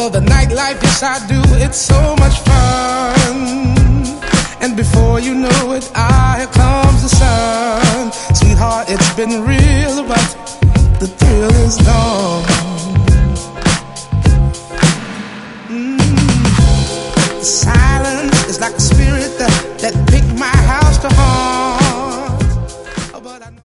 love the nightlife, yes I do, it's so much fun. And before you know it, here comes the sun. Sweetheart, it's been real, but the thrill is gone. The silence is like a spirit that picked my house to haunt.